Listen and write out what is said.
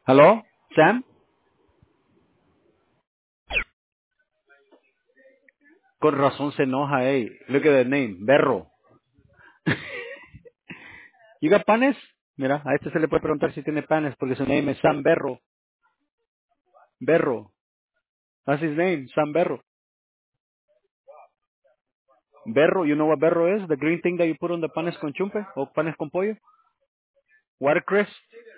Hello, Sam? Con razón se enoja, hey. Look at the name, Berro. You got panes? Mira, a este se le puede preguntar si tiene panes porque su name es Sam Berro. Berro. That's his name, Sam Berro. Berro, you know what berro is? The green thing that you put on the panes con chumpe o panes con pollo? Watercress.